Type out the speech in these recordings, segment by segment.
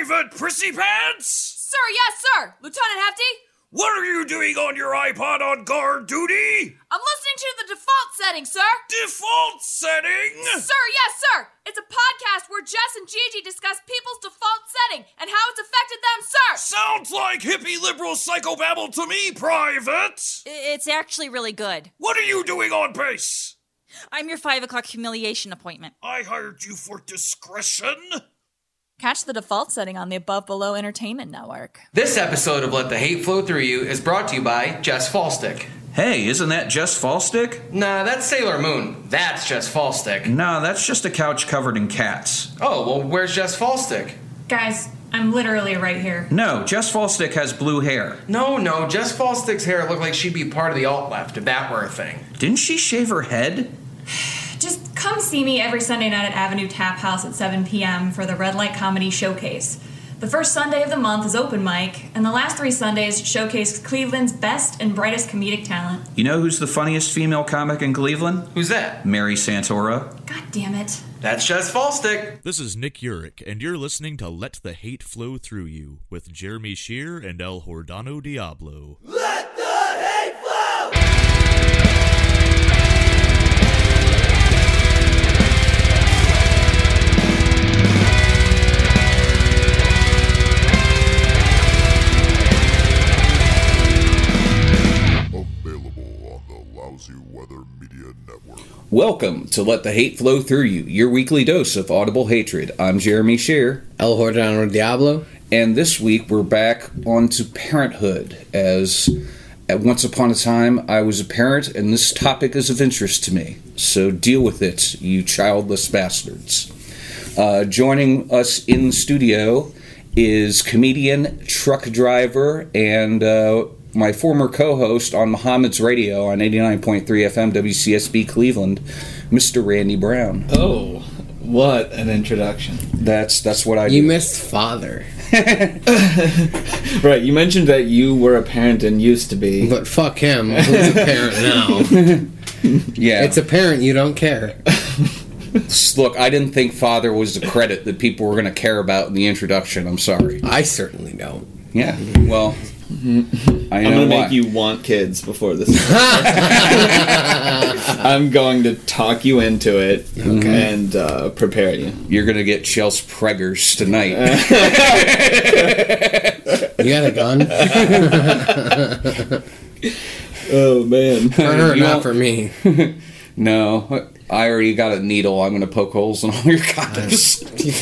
Private Prissy Pants? Sir, yes, sir. Lieutenant Hefty? What are you doing on your iPod on guard duty? I'm listening to the default setting, sir. Default setting? Sir, yes, sir. It's a podcast where Jess and Gigi discuss people's default setting and how it's affected them, sir. Sounds like hippie liberal psychobabble to me, Private. It's actually really good. What are you doing on base? I'm your 5 o'clock humiliation appointment. I hired you for discretion. Catch the default setting on the Above Below Entertainment Network. This episode of Let the Hate Flow Through You is brought to you by Jess Fallstick. Hey, isn't that Jess Fallstick? Nah, that's Sailor Moon. That's Jess Fallstick. No, that's just a couch covered in cats. Oh, well, where's Jess Fallstick? Guys, I'm literally right here. No, Jess Fallstick has blue hair. No, Jess Fallstick's hair looked like she'd be part of the alt-left, if that were a thing. Didn't she shave her head? Just come see me every Sunday night at Avenue Tap House at 7 p.m. for the Red Light Comedy Showcase. The first Sunday of the month is open mic, and the last 3 Sundays showcase Cleveland's best and brightest comedic talent. You know who's the funniest female comic in Cleveland? Who's that? Mary Santora. God damn it. That's Jess Fallstick. This is Nick Urich, and you're listening to Let the Hate Flow Through You with Jeremy Shear and El Hordano Diablo. Let the hate flow! Weather Media Network. Welcome to Let the Hate Flow Through You, your weekly dose of audible hatred. I'm Jeremy Shear. El Hordano Diablo. And this week we're back onto parenthood, as at once upon a time I was a parent, and this topic is of interest to me. So deal with it, you childless bastards. Joining us in the studio is comedian, truck driver, and my former co-host on Muhammad's Radio on 89.3 FM WCSB Cleveland, Mr. Randy Brown. Oh, what an introduction. That's what I do. You missed father. Right, you mentioned that you were a parent and used to be. But fuck him, who's a parent now? Yeah. It's apparent you don't care. Look, I didn't think father was the credit that people were going to care about in the introduction. I'm sorry. I certainly don't. Yeah, well... I'm going to make you want kids before this. I'm going to talk you into it and prepare you. You're going to get Chelsea Preggers tonight. You got a gun? Oh, man. For her, not for me. No, I already got a needle. I'm going to poke holes in all your condoms.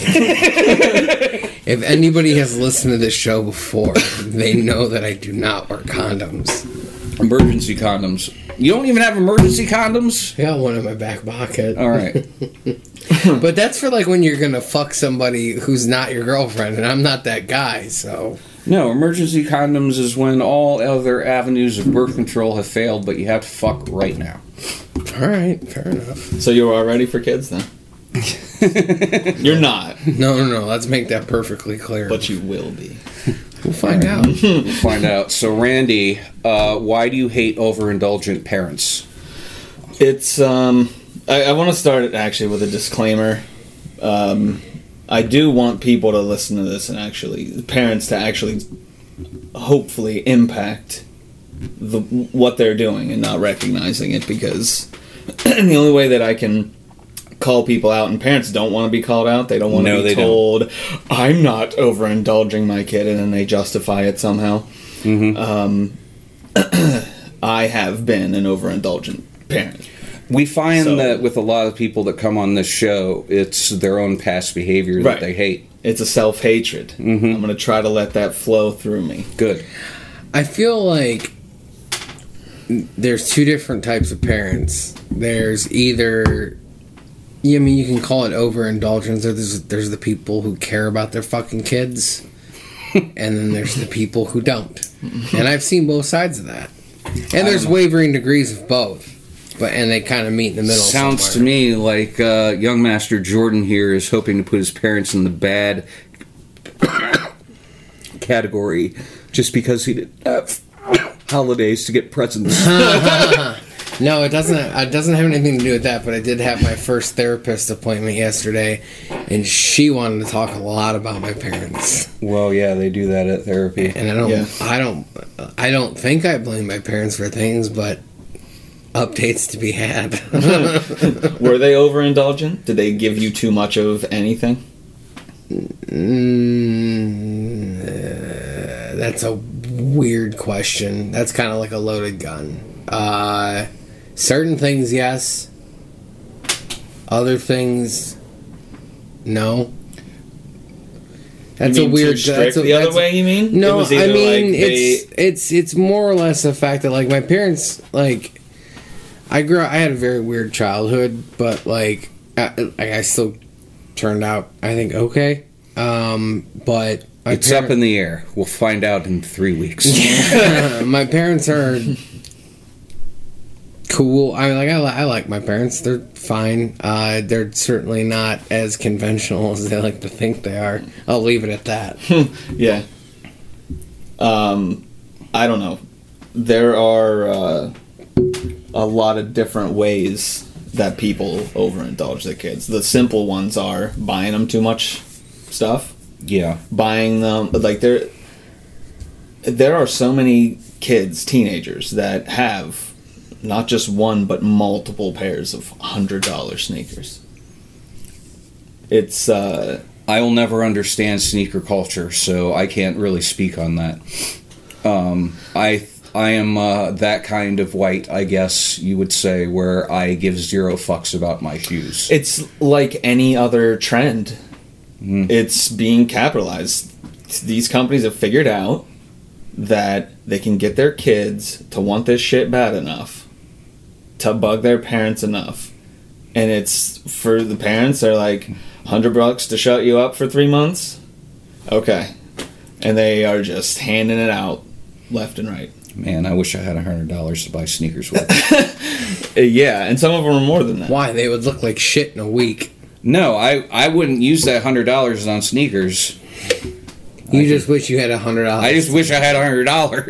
If anybody has listened to this show before, they know that I do not wear condoms. Emergency condoms. You don't even have emergency condoms? I got one in my back pocket. All right. But that's for like when you're going to fuck somebody who's not your girlfriend, and I'm not that guy, so... No, emergency condoms is when all other avenues of birth control have failed, but you have to fuck right now. All right, fair enough. So you're all ready for kids then? You're not. No, let's make that perfectly clear. But you will be. We'll find out. We'll find out. So, Randy, why do you hate overindulgent parents? It's, I want to start actually with a disclaimer. I do want people to listen to this and parents to actually hopefully impact what they're doing and not recognizing it, because the only way that I can call people out, and parents don't want to be called out, they don't want to be told, I'm not overindulging my kid, and then they justify it somehow. Mm-hmm. I have been an overindulgent parent. We find that with a lot of people that come on this show, it's their own past behavior that they hate. It's a self-hatred. Mm-hmm. I'm going to try to let that flow through me. Good. I feel like there's 2 different types of parents. There's either... I mean, you can call it overindulgence, or there's the people who care about their fucking kids, and then there's the people who don't. And I've seen both sides of that. And there's wavering degrees of both. And they kind of meet in the middle. Sounds to me like young Master Jordan here is hoping to put his parents in the bad category just because he didn't have holidays to get presents. No, it doesn't. It doesn't have anything to do with that. But I did have my first therapist appointment yesterday, and she wanted to talk a lot about my parents. Well, yeah, they do that at therapy, and I don't think I blame my parents for things, but updates to be had. Were they overindulgent? Did they give you too much of anything? That's a weird question. That's kind of like a loaded gun. Certain things, yes. Other things, no. That's you mean a weird. Too strict the other way, you mean? No, I mean like it's more or less the fact that like my parents like. I had a very weird childhood, but like I still turned out I think okay. But it's up in the air. We'll find out in 3 weeks. Yeah, my parents are cool. I mean, like I like my parents. They're fine. They're certainly not as conventional as they like to think they are. I'll leave it at that. Yeah. I don't know. There are a lot of different ways that people overindulge their kids. The simple ones are buying them too much stuff. Yeah. Buying them, like there are so many kids, teenagers, that have not just one but multiple pairs of $100 sneakers. It's I will never understand sneaker culture, so I can't really speak on that. I am that kind of white, I guess you would say, where I give zero fucks about my shoes. It's like any other trend. It's being capitalized. These companies have figured out that they can get their kids to want this shit bad enough to bug their parents enough. And it's for the parents, they're like, $100 to shut you up for 3 months? Okay. And they are just handing it out left and right. Man, I wish I had $100 to buy sneakers with. Yeah, and some of them are more than that. Why? They would look like shit in a week. No, I wouldn't use that $100 on sneakers. You just wish you had $100. I just wish I had $100.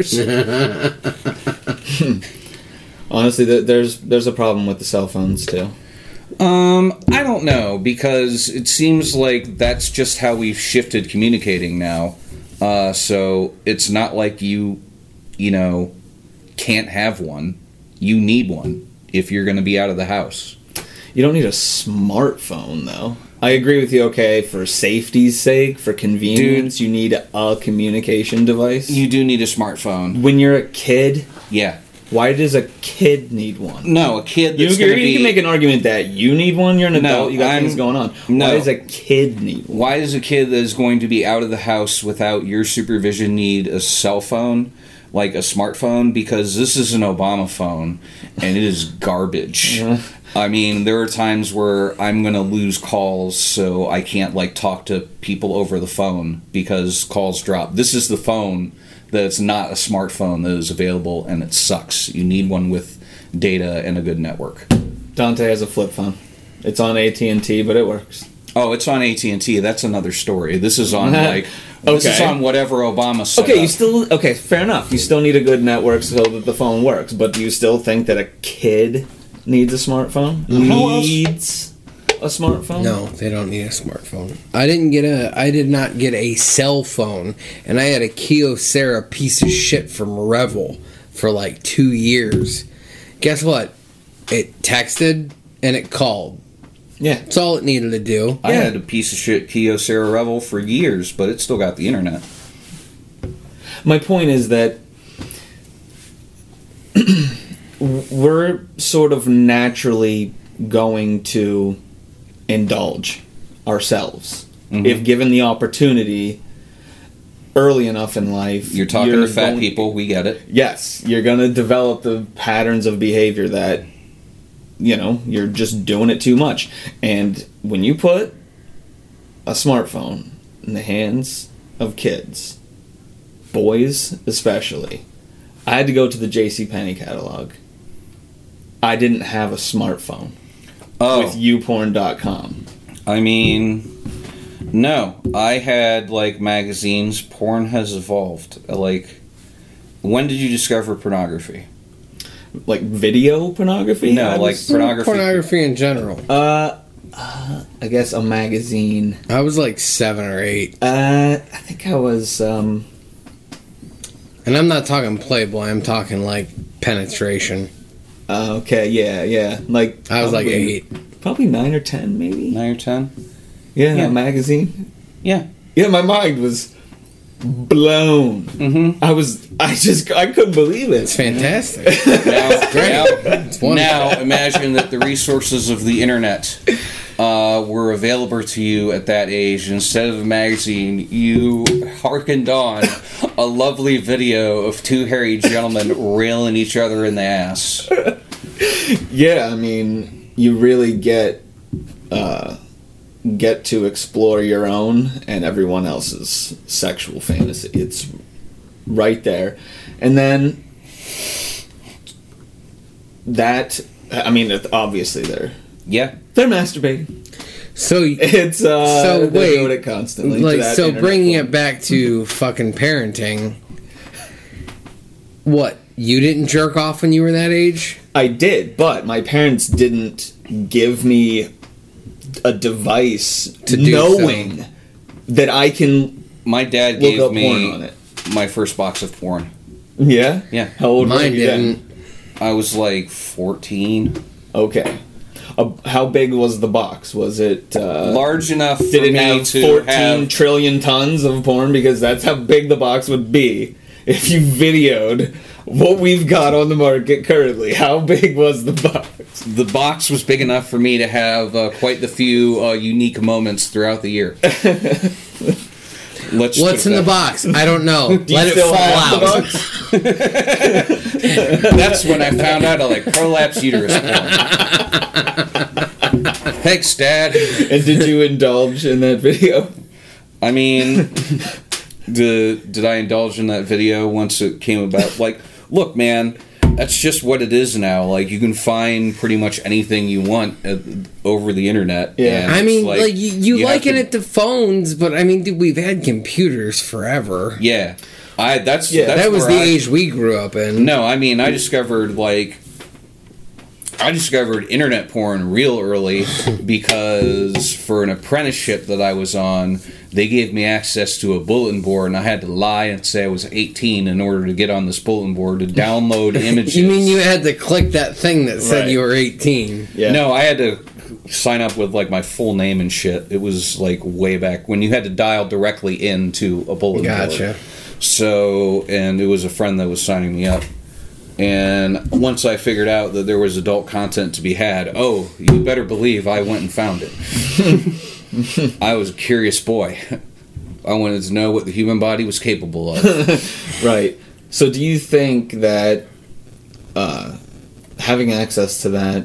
Honestly, there's a problem with the cell phones too. I don't know, because it seems like that's just how we've shifted communicating now. So it's not like you can't have one. You need one if you're going to be out of the house. You don't need a smartphone, though. I agree with you, okay, for safety's sake, for convenience, you need a communication device. You do need a smartphone. When you're a kid? Yeah. Why does a kid need one? No, a kid that's you can make an argument that you need one, you're an adult, you got things going on. No. Why does a kid need one? Why does a kid that is going to be out of the house without your supervision need a cell phone? Like a smartphone? Because this is an Obama phone, and it is garbage. I mean, there are times where I'm going to lose calls, so I can't, talk to people over the phone because calls drop. This is the phone that's not a smartphone that is available, and it sucks. You need one with data and a good network. Dante has a flip phone. It's on AT&T, but it works. Oh, it's on AT&T. That's another story. This is on, This is on whatever Obama set up. Okay, fair enough. You still need a good network so that the phone works, but do you still think that a kid needs a smartphone? Needs a smartphone? No, they don't need a smartphone. I did not get a cell phone, and I had a Kyocera piece of shit from Revel for 2 years. Guess what? It texted and it called. Yeah. That's all it needed to do. I had a piece of shit Kyocera Revel for years, but it still got the internet. My point is that we're sort of naturally going to indulge ourselves. Mm-hmm. If given the opportunity early enough in life. You're talking to fat people, we get it. Yes, you're going to develop the patterns of behavior that, you're just doing it too much. And when you put a smartphone in the hands of kids, boys especially, I had to go to the JCPenney catalog. I didn't have a smartphone with YouPorn.com. I mean, no. I had, magazines. Porn has evolved. When did you discover pornography? Like video pornography? No, like pornography. Pornography in general. I guess a magazine. I was like 7 or 8. I think I was. And I'm not talking Playboy. I'm talking like penetration. Okay, yeah. Like I was like 8. Probably 9 or 10, maybe. 9 or 10? Yeah, Yeah. a magazine. Yeah. Yeah, my mind was blown. Mm-hmm. I couldn't believe it. It's fantastic. Now imagine that the resources of the internet were available to you at that age. Instead of a magazine, you hearkened on a lovely video of 2 hairy gentlemen railing each other in the ass. Yeah, I mean, you really get to explore your own and everyone else's sexual fantasy. It's right there. And then that, I mean, obviously they're masturbating. So it's so they wait, doing it constantly. Like, to that so internet bringing porn. it back to fucking parenting. What, you didn't jerk off when you were that age? I did, but my parents didn't give me a device To do knowing that I can. My dad look gave up me porn on it. my first box of porn. Yeah? Yeah. How old were Mine you didn't. then? I was like 14. Okay. How big was the box? Was it Large enough for did it me have to 14 have... trillion tons of porn? Because that's how big the box would be if you videoed what we've got on the market currently. How big was the box? The box was big enough for me to have quite the few unique moments throughout the year. What's in the box? I don't know. Let it still fall have out. the That's when I found out I like prolapse uterus porn. Thanks, Dad. And did you indulge in that video? I mean, did I indulge in that video once it came about? Like, look, man, that's just what it is now. Like, you can find pretty much anything you want over the internet. Yeah. and I it's mean, like you have liken to- it to phones, but I mean, dude, we've had computers forever. Yeah. That's That was where the age we grew up in. No, I mean, I discovered internet porn real early because for an apprenticeship that I was on, they gave me access to a bulletin board, and I had to lie and say I was 18 in order to get on this bulletin board to download images. You mean you had to click that thing that said Right. you were 18? Yeah. No, I had to sign up with like my full name and shit. It was like way back when you had to dial directly into a bulletin board. Gotcha. So, and it was a friend that was signing me up. And once I figured out that there was adult content to be had, oh, you better believe I went and found it. I was a curious boy. I wanted to know what the human body was capable of. Right. So do you think that having access to that,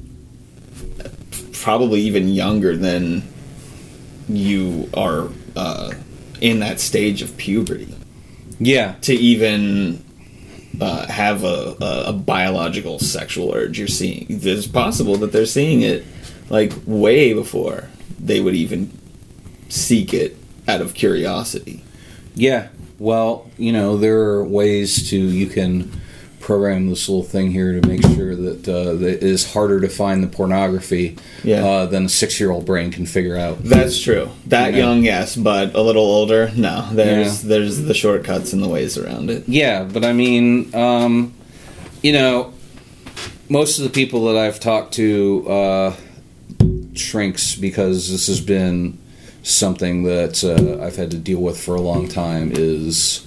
probably even younger than you are in that stage of puberty, Yeah. to even have a biological sexual urge you're seeing, it's possible that they're seeing it like way before they would even seek it out of curiosity. Yeah. Well, you know, there are ways you can program this little thing here to make sure that it is harder to find the pornography than a 6-year-old brain can figure out. That's true. That You know? young, yes, but a little older, no. There's the shortcuts and the ways around it. Yeah, but I mean, you know, most of the people that I've talked to shrinks because this has been something that I've had to deal with for a long time is,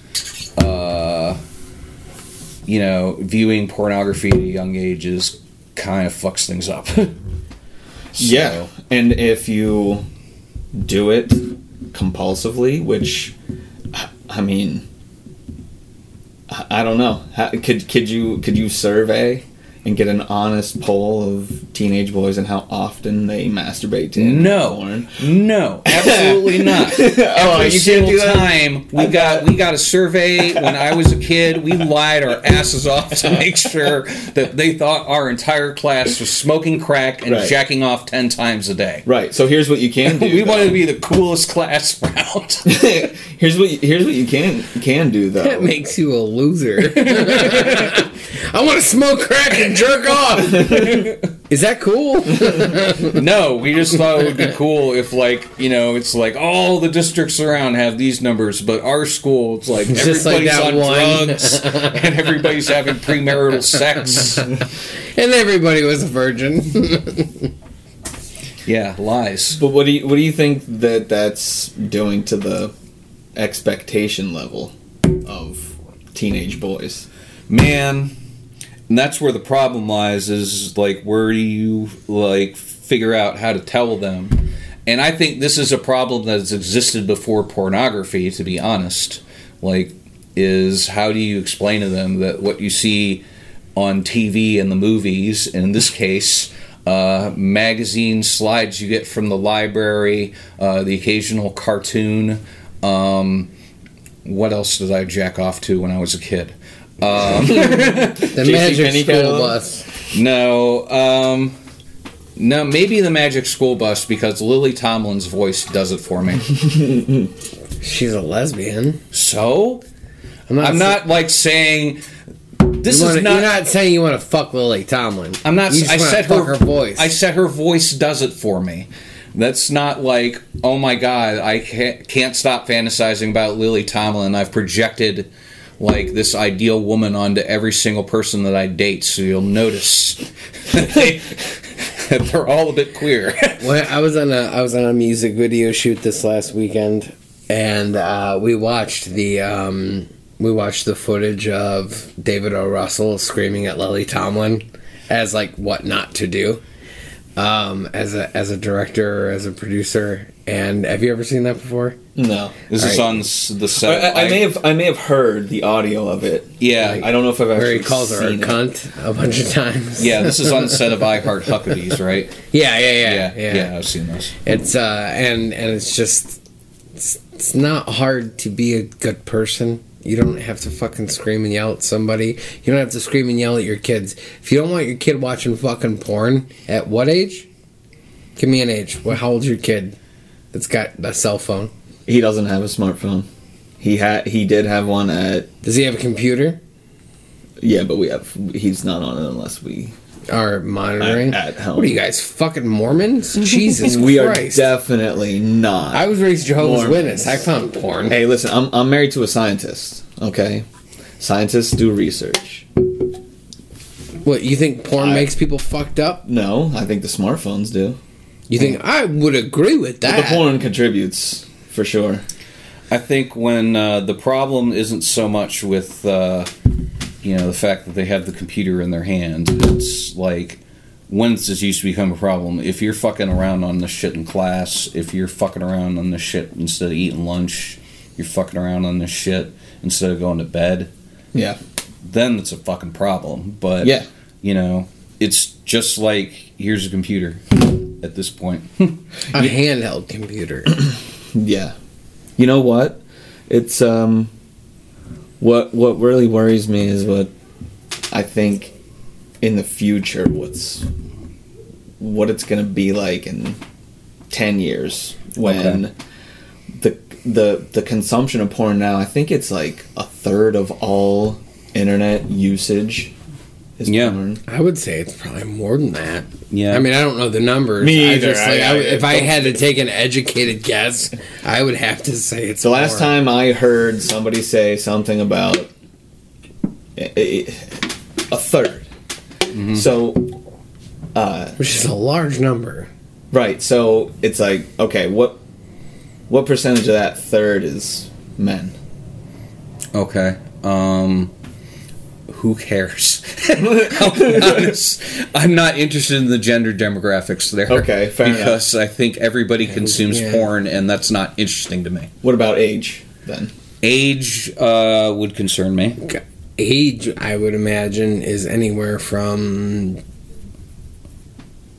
you know, viewing pornography at a young age kind of fucks things up. Yeah, and if you do it compulsively, which, I mean, I don't know. Could you survey and get an honest poll of teenage boys and how often they masturbate to porn? No, absolutely not. Every single time we got a survey when I was a kid, we lied our asses off to make sure that they thought our entire class was smoking crack and jacking off 10 times a day. Right. So here's what you can do. We wanted to be the coolest class around. here's what you can do though. That makes you a loser. I want to smoke crack and jerk off. Is that cool? No, we just thought it would be cool if, like, you know, it's like all the districts around have these numbers, but our school, it's like just everybody's like on drugs and everybody's having premarital sex. And everybody was a virgin. Yeah, lies. But what do you think that's doing to the expectation level of teenage boys? Man, and that's where the problem lies, is like, where do you like figure out how to tell them? And I think this is a problem that has existed before pornography, to be honest. Like, is how do you explain to them that what you see on TV and the movies, and in this case, magazine slides you get from the library, the occasional cartoon. What else did I jack off to when I was a kid? The Magic School Bus. No, maybe the Magic School Bus, because Lily Tomlin's voice does it for me. She's a lesbian. So? I'm not like saying... You're not saying you want to fuck Lily Tomlin. I'm not. I said her voice. I said her voice does it for me. That's not like, oh my god, I can't stop fantasizing about Lily Tomlin. I've projected like this ideal woman onto every single person that I date, so you'll notice that they're all a bit queer. Well, I was on a music video shoot this last weekend, and we watched the footage of David O. Russell screaming at Lily Tomlin as like what not to do, as a director or as a producer. And have you ever seen that before? No. Is this on the set? I may have heard the audio of it. Yeah, I don't know if I've actually where he calls her a cunt a bunch of times. Yeah, this is on the set of I Heart Huckabees, right? Yeah. I've seen this. It's and it's just it's not hard to be a good person. You don't have to fucking scream and yell at somebody. You don't have to scream and yell at your kids. If you don't want your kid watching fucking porn, at what age? Give me an age. How old's your kid that's got a cell phone? He doesn't have a smartphone. He did have one at... Does he have a computer? Yeah, but he's not on it unless we... Are monitoring? At home. What are you guys, fucking Mormons? Jesus we Christ. We are definitely not. I was raised Jehovah's Witness. I found porn. Hey, listen, I'm married to a scientist, okay? Scientists do research. What, you think porn makes people fucked up? No, I think the smartphones do. You think... I would agree with that. But the porn contributes, for sure. I think when the problem isn't so much with... the fact that they have the computer in their hand, it's like, when does this used to become a problem? If you're fucking around on this shit in class, if you're fucking around on this shit instead of eating lunch, you're fucking around on this shit instead of going to bed. Yeah. Then it's a fucking problem. But, it's just like, here's a computer at this point. A handheld computer. Yeah. You know what? It's, What really worries me is what I think in the future what it's going to be like in 10 years when the consumption of porn now, I think it's like a third of all internet usage is porn. I would say it's probably more than that. Yeah. I mean, I don't know the numbers. Me either. If I had to take an educated guess, I would have to say it's the last more. time I heard somebody say something about a third. Mm-hmm. So, which is a large number, right? So it's like, okay, what percentage of that third is men? Okay. Who cares? I'll be honest. I'm not interested in the gender demographics there. Okay, fair enough. Because I think everybody consumes porn, and that's not interesting to me. What about age, then? Age would concern me. Age, I would imagine, is anywhere from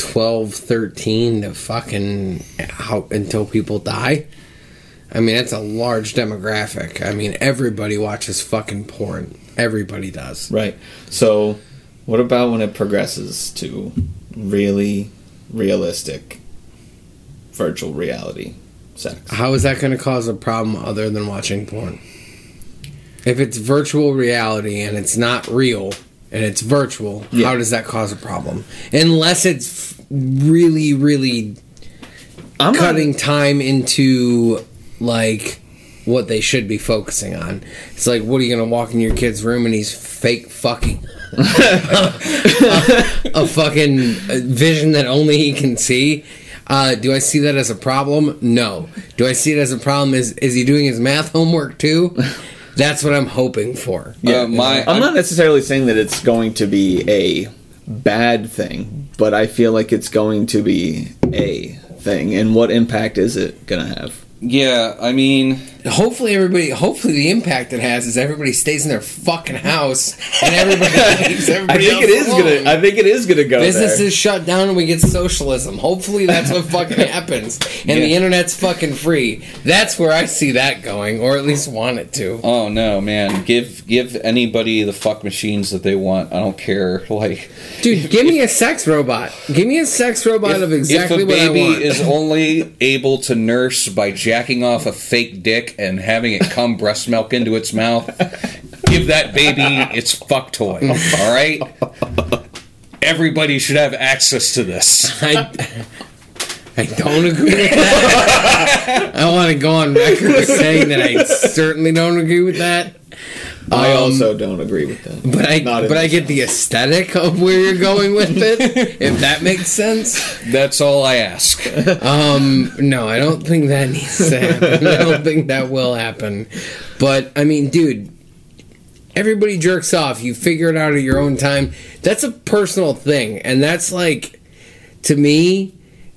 12, 13 to fucking until people die. I mean, that's a large demographic. I mean, everybody watches fucking porn. Everybody does. Right. So, what about when it progresses to really realistic virtual reality sex? How is that going to cause a problem other than watching porn? If it's virtual reality and it's not real and it's virtual, how does that cause a problem? Unless it's really, really cutting time into, like, what they should be focusing on. It's like, what are you going to walk in your kid's room and he's fake fucking a fucking vision that only he can see? Do I see that as a problem? No. Do I see it as a problem? Is he doing his math homework too? That's what I'm hoping for. Yeah, I'm not necessarily saying that it's going to be a bad thing, but I feel like it's going to be a thing. And what impact is it going to have? Yeah, I mean, hopefully the impact it has is everybody stays in their fucking house and everybody leaves everybody else alone. I think it is gonna go. Businesses shut down and we get socialism. Hopefully that's what fucking happens. And the internet's fucking free. That's where I see that going, or at least want it to. Oh no, man. Give anybody the fuck machines that they want. I don't care. Like, dude, give me a sex robot. Give me a sex robot of exactly what I want. If a baby is only able to nurse by jacking off a fake dick and having it come breast milk into its mouth, give that baby its fuck toy. All right? Everybody should have access to this. I don't agree with that. I want to go on record saying that I certainly don't agree with that. I also don't agree with that. But I get the aesthetic of where you're going with it, if that makes sense. That's all I ask. No, I don't think that needs to happen. I don't think that will happen. But, I mean, dude, everybody jerks off. You figure it out at your own time. That's a personal thing. And that's like, to me,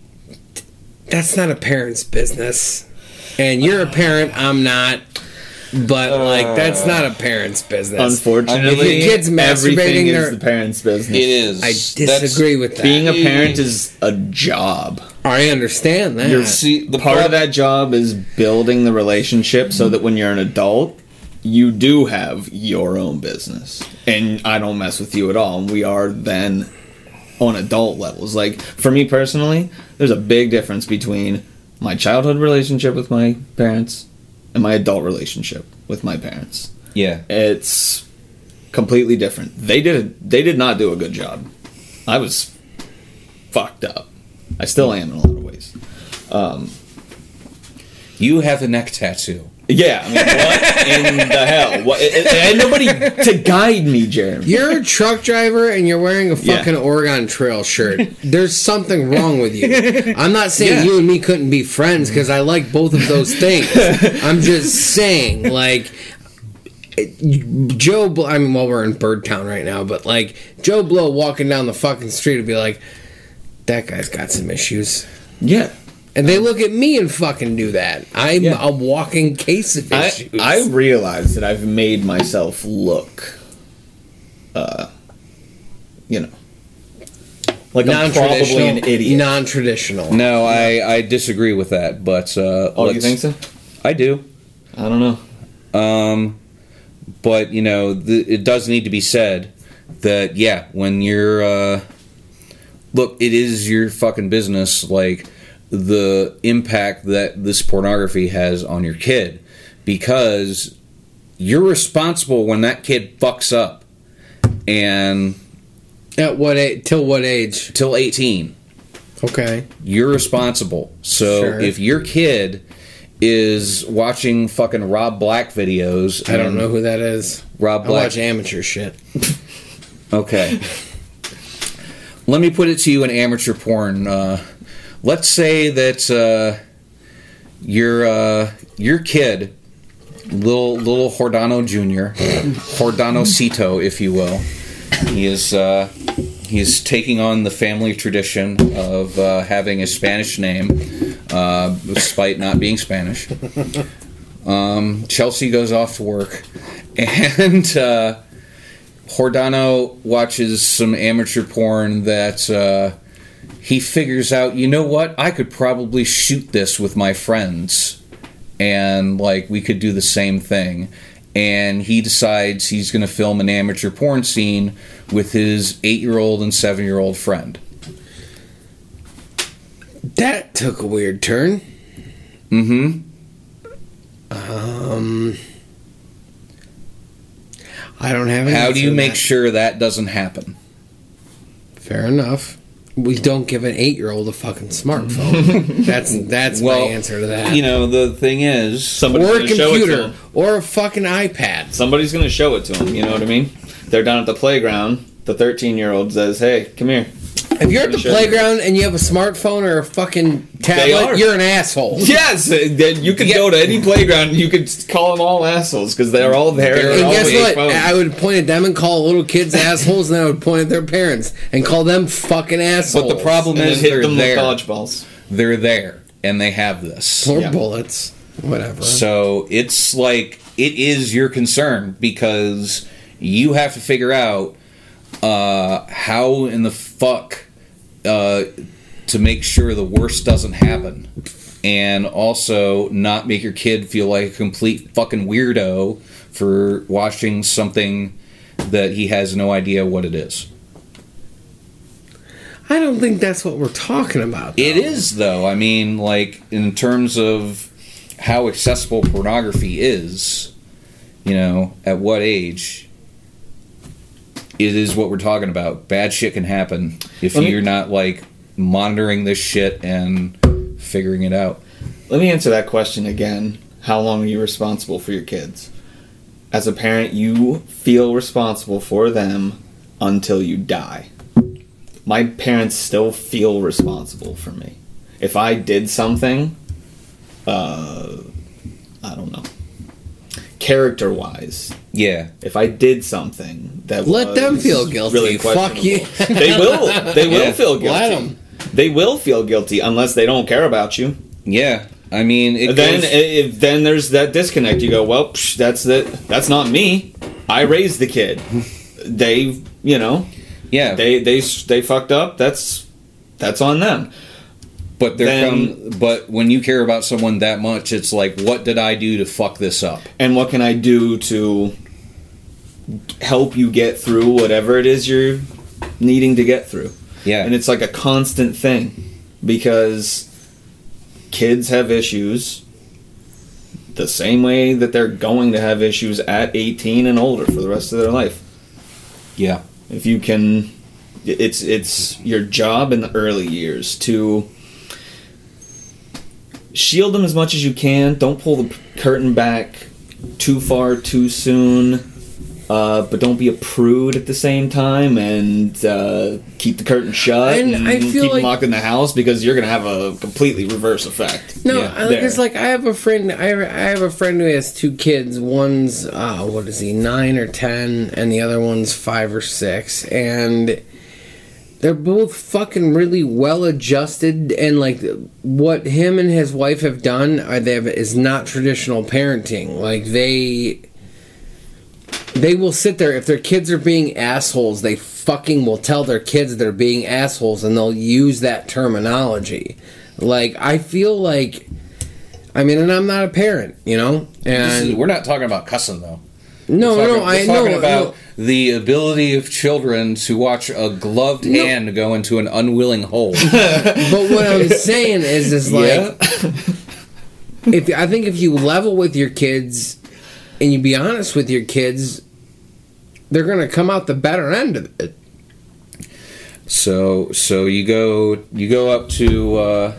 that's not a parent's business. And you're a parent, I'm not. But, like, that's not a parent's business. Unfortunately, if your kid's masturbating, is the parent's business. It is. I disagree with that. Being a parent is a job. I understand that. The part of that job is building the relationship so that when you're an adult, you do have your own business. And I don't mess with you at all. And we are then on adult levels. Like, for me personally, there's a big difference between my childhood relationship with my parents and my adult relationship with my parents. Yeah. It's completely different. They did not do a good job. I was fucked up. I still am in a lot of ways. You have a neck tattoo. Yeah, I mean, what in the hell? What? I had nobody to guide me, Jeremy. You're a truck driver and you're wearing a fucking Oregon Trail shirt. There's something wrong with you. I'm not saying you and me couldn't be friends because I like both of those things. I'm just saying, like, Joe Blow, I mean, well, we're in Birdtown right now, but, like, Joe Blow walking down the fucking street would be like, that guy's got some issues. Yeah. And they look at me and fucking do that. I'm a walking case of issues. I realize that I've made myself look, like I'm probably an idiot. Non-traditional. No, I disagree with that, but... you think so? I do. I don't know. But, it does need to be said that, when you're... look, it is your fucking business, like... the impact that this pornography has on your kid, because you're responsible when that kid fucks up. And at what age? Till what age? Till 18. Okay. You're responsible. So if your kid is watching fucking Rob Black videos, I don't know who that is. Rob Black. I watch amateur shit. Okay. Let me put it to you in amateur porn. Let's say that your kid, little Jordano Jr., Jordanocito, if you will, he is taking on the family tradition of having a Spanish name, despite not being Spanish. Chelsea goes off to work, and Jordano watches some amateur porn that he figures out, you know what? I could probably shoot this with my friends, and like we could do the same thing. And he decides he's going to film an amateur porn scene with his 8-year-old and 7-year-old friend. That took a weird turn. Mm-hmm. I don't have any. How do you make sure that doesn't happen? Fair enough. We don't give an 8-year-old a fucking smartphone. that's my answer to that. You know, the thing is... Or a computer. Or a fucking iPad. Somebody's going to show it to them, you know what I mean? They're down at the playground. The 13-year-old says, hey, come here. If you're at the playground and you have a smartphone or a fucking tablet, you're an asshole. Yes! You could go to any playground and you could call them all assholes because they're all there. And guess what? I would point at them and call little kids assholes, and I would point at their parents and call them fucking assholes. But the problem is hit they're them there. With dodge balls. They're there, and they have this. Or bullets. Whatever. So it's like, it is your concern because you have to figure out how in the fuck to make sure the worst doesn't happen, and also not make your kid feel like a complete fucking weirdo for watching something that he has no idea what it is. I don't think that's what we're talking about, though. It is, though. I mean, like, in terms of how accessible pornography is, you know, at what age, it is what we're talking about. Bad shit can happen if you're not, like, monitoring this shit and figuring it out. Let me answer that question again. How long are you responsible for your kids? As a parent, you feel responsible for them until you die. My parents still feel responsible for me. If I did something, I don't know, character-wise. Yeah. If I did something that let them feel guilty. Really Fuck you. They will. They will feel guilty. Let them. They will feel guilty unless they don't care about you. Yeah. I mean, then there's that disconnect. You go, well, that's That's not me. I raised the kid. They, you know, yeah, they fucked up. That's on them. But but when you care about someone that much, it's like, what did I do to fuck this up? And what can I do to help you get through whatever it is you're needing to get through? Yeah. And it's like a constant thing because kids have issues the same way that they're going to have issues at 18 and older for the rest of their life. Yeah. If you can, it's your job in the early years to shield them as much as you can. Don't pull the curtain back too far too soon. But don't be a prude at the same time, and keep the curtain shut and keep them locked in the house because you're going to have a completely reverse effect. No, it's like I have a friend. I have a friend who has 2 kids. One's 9 or 10, and the other one's 5 or 6, and they're both fucking really well adjusted. And like what him and his wife have done, is not traditional parenting. Like they will sit there, if their kids are being assholes, they fucking will tell their kids they're being assholes, and they'll use that terminology. Like, I feel like, I mean, and I'm not a parent, you know? And we're not talking about cussing, though. No, we're talking about no. the ability of children to watch a gloved hand go into an unwilling hole. But what I'm saying is like, I think if you level with your kids and you be honest with your kids, they're going to come out the better end of it. So you go up to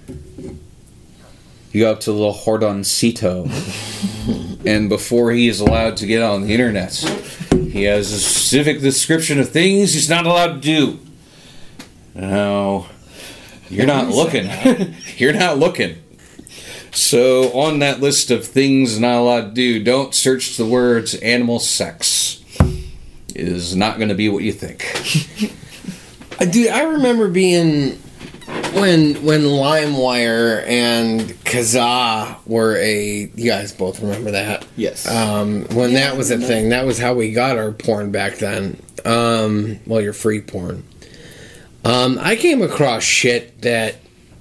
little Hordoncito, and before he is allowed to get on the internet, he has a specific description of things he's not allowed to do. No, you're not looking. You're not looking. So, on that list of things not allowed to do, don't search the words animal sex. It is not going to be what you think. Dude, I remember being... When LimeWire and Kazaa were you guys both remember that? Yes. When that was a thing, that was how we got our porn back then. Your free porn. I came across shit that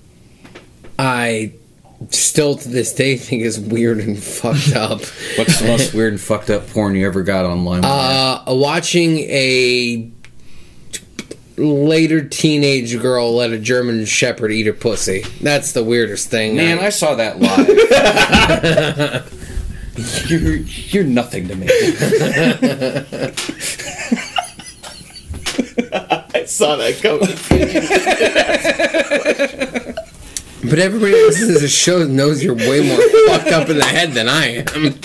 I still to this day think is weird and fucked up. What's the most weird and fucked up porn you ever got online? Watching a later teenage girl let a German Shepherd eat her pussy. That's the weirdest thing. Man, I saw that live. You're nothing to me. I saw that coming. But everybody that listens to the show knows you're way more fucked up in the head than I am.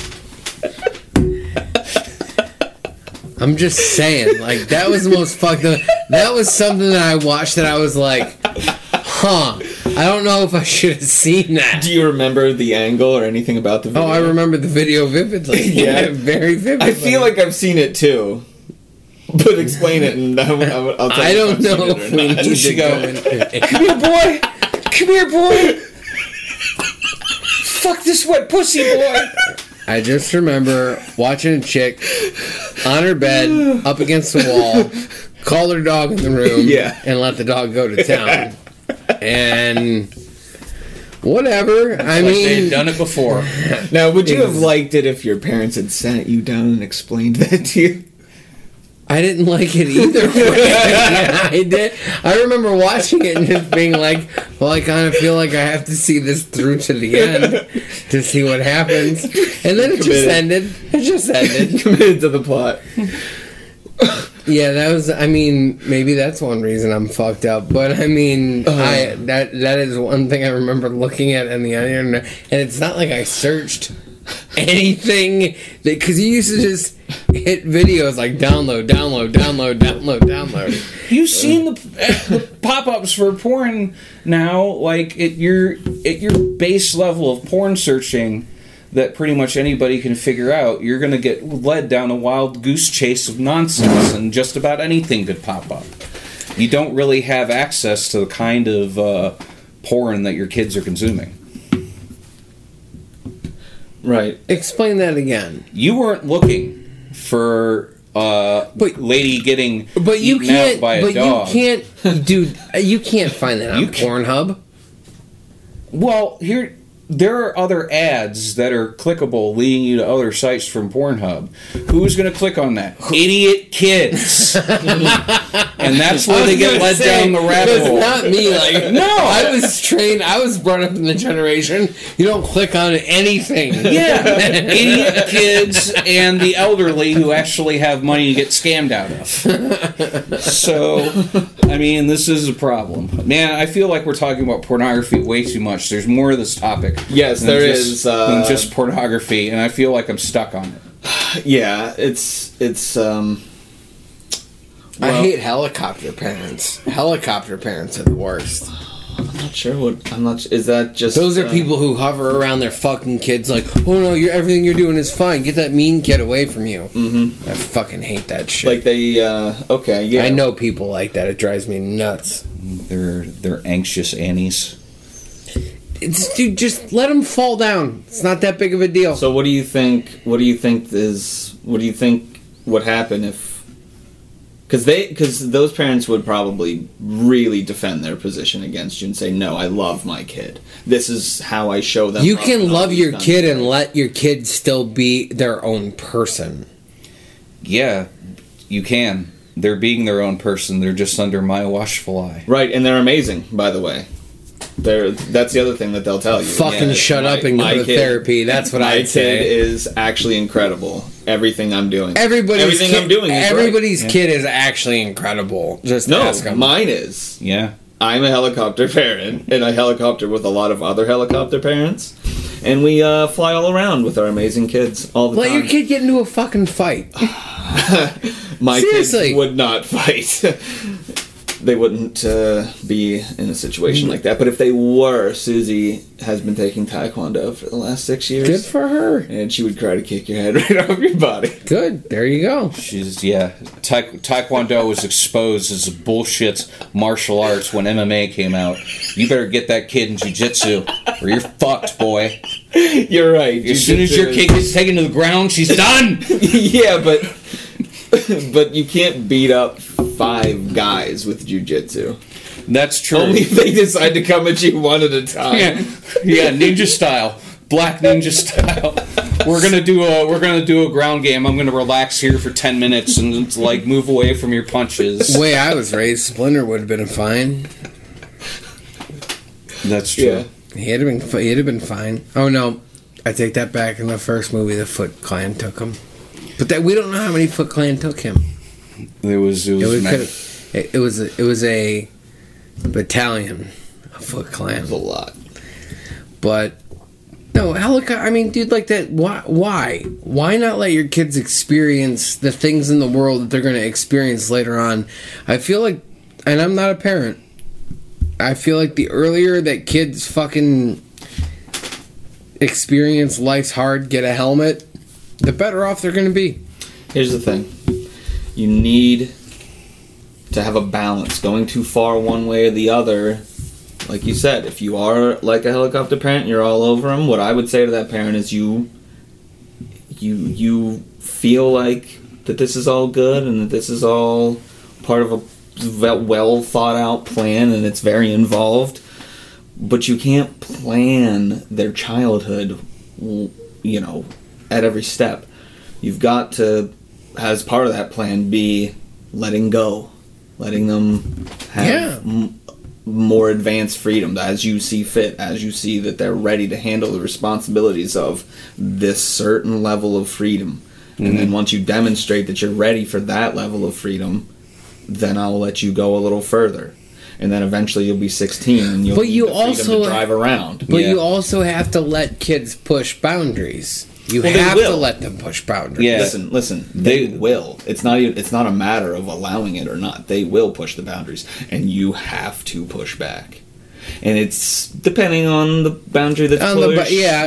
I'm just saying, like, that was the most fucked up. That was something that I watched that I was like, huh, I don't know if I should have seen that. Do you remember the angle or anything about the video? Oh, I remember the video vividly. Yeah. Very vividly. I feel like I've seen it too. But explain it and I'll tell you. I don't know if we need to go into it. Come here, boy! Come here, boy! Fuck this wet pussy, boy! I just remember watching a chick on her bed, up against the wall, call her dog in the room, and let the dog go to town. And whatever. I mean, they'd done it before. Now, would you have liked it if your parents had sat you down and explained that to you? I didn't like it either way. Yeah, I did. I remember watching it and just being like, well, I kind of feel like I have to see this through to the end to see what happens. And then it just ended. It just ended. Committed to the plot. Yeah, that was, I mean, maybe that's one reason I'm fucked up. But I mean, that is one thing I remember looking at on the internet. And it's not like I searched anything, because you used to just hit videos like download. You've seen the pop-ups for porn now, like at your base level of porn searching that pretty much anybody can figure out. You're going to get led down a wild goose chase of nonsense, and just about anything could pop up. You don't really have access to the kind of porn that your kids are consuming. Right. Explain that again. You weren't looking for lady getting eaten out by a dog. You can't, dude. You can't find that on Pornhub. Well, there are other ads that are clickable, leading you to other sites from Pornhub. Who's going to click on that? Idiot kids. And that's where they get led down the rabbit hole. It's not me. Like, no, I was trained. I was brought up in the generation. You don't click on anything. Yeah, idiot kids and the elderly who actually have money to get scammed out of. So, I mean, this is a problem. Man, I feel like we're talking about pornography way too much. There's more to this topic. Yes, there is than just pornography, and I feel like I'm stuck on it. Yeah, it's. I hate helicopter parents. Helicopter parents are the worst. I'm not sure what. Is that just? Those are people who hover around their fucking kids like, oh no, everything you're doing is fine. Get that mean kid away from you. Mm-hmm. I fucking hate that shit. Like they. Okay, yeah. I know people like that. It drives me nuts. They're anxious Annies. Dude, just let them fall down. It's not that big of a deal. So what do you think? What do you think would happen if? Because those parents would probably really defend their position against you and say, no, I love my kid. This is how I show them. You can love your kid and let your kid still be their own person. Yeah, you can. They're being their own person. They're just under my watchful eye. Right, and they're amazing, by the way. That's the other thing that they'll tell you. Fucking shut up and go to therapy. That's what I'd say. My kid is actually incredible. Everything I'm doing. Everybody's right. kid is actually incredible. Just ask them. Mine is. Yeah. I'm a helicopter parent, and I helicopter with a lot of other helicopter parents. And we fly all around with our amazing kids all the time. Let your kid get into a fucking fight. My kids would not fight. They wouldn't be in a situation like that. But if they were, Susie has been taking Taekwondo for the last 6 years. Good for her. And she would try to kick your head right off your body. Good. There you go. Taekwondo was exposed as bullshit martial arts when MMA came out. You better get that kid in jiu-jitsu or you're fucked, boy. You're right. As soon as your kid gets taken to the ground, she's done. Yeah, but you can't beat up 5 guys with jujitsu. That's true. Only if they decide to come at you one at a time. Yeah, ninja style. Black ninja style. We're gonna do a ground game. I'm gonna relax here for 10 minutes and like move away from your punches. The way I was raised, Splinter would have been fine. That's true. Yeah. He'd have been fine. Oh no, I take that back. In the first movie, the Foot Clan took him, but that we don't know how many Foot Clan took him. It was a battalion of Foot Clan. That's a lot. But no, I mean, dude, like that. Why not let your kids experience the things in the world that they're going to experience later on? I feel like, and I'm not a parent, I feel like the earlier that kids fucking experience life's hard, get a helmet, the better off they're going to be. Here's the thing. You need to have a balance. Going too far one way or the other, like you said, if you are like a helicopter parent, you're all over them. What I would say to that parent is you feel like that this is all good and that this is all part of a well thought out plan and it's very involved, but you can't plan their childhood, you know, at every step. You've got to, as part of that plan, be letting go, letting them have more advanced freedom as you see fit, as you see that they're ready to handle the responsibilities of this certain level of freedom. Mm-hmm. And then once you demonstrate that you're ready for that level of freedom, then I'll let you go a little further. And then eventually you'll be 16 and you'll need the freedom to drive around. But you also have to let kids push boundaries. You have to let them push boundaries. Yeah. Listen. They will. It's not a matter of allowing it or not. They will push the boundaries, and you have to push back. And it's depending on the boundary that's pushed.